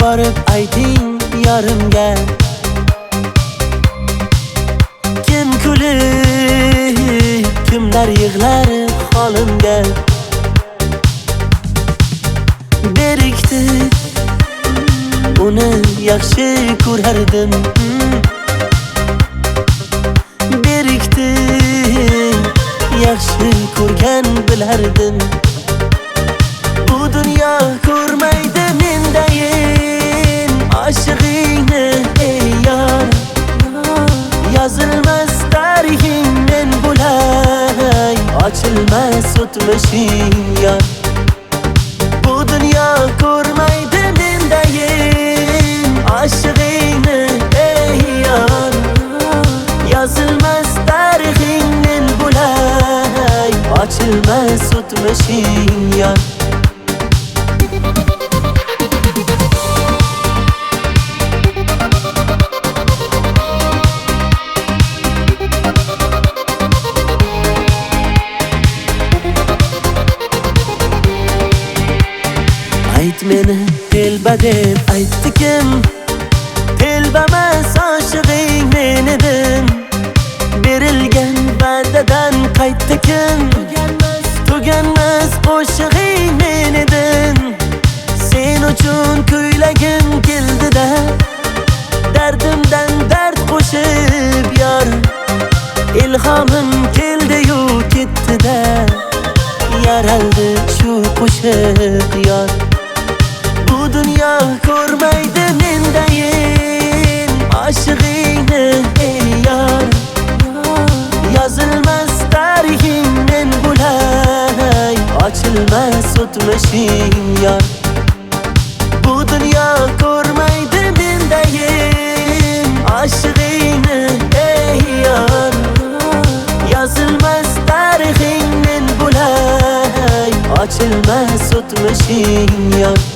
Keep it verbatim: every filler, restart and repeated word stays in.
borib ayting yarimga, kim kulib kimlar yig'lar holimga. Berikdi uni yaxshi ko'rardim, berikdi yaxshi ko'rgan bilardim. Bu dunyo ko'rmaydi mendayin oshig'ingni ey yor, yozilmas tarixing men bo'lay, ochilmas o'tmishing yor. Bu dunyo ko'rmaydi mendayin oshig'ingni ey yor, yozilmas tarixing men bo'lay, ochilmas o'tmishing yor. Ayt meni telba deb aytdi kim, telbamas oshig'ing men edim. Berilgan va'dadan qaytdi kim, tuganmas qo'shig'ing men edim. Sen uchun kuylagim keldi-da, dardimdan dard qo'shib yor. Ilhomim keldi-yu ketdi-da, yaraldi shu qo'shiq yor. Bu dunyo ko'rmaydi mendayin oshig'ingni ey yor, yozilmas tarixing men bo'lay, ochilmas o'tmishing yor. Bu dunyo ko'rmaydi mendayin oshig'ingni ey yor, yozilmas tarixing men bo'lay, ochilmas o'tmishing yor.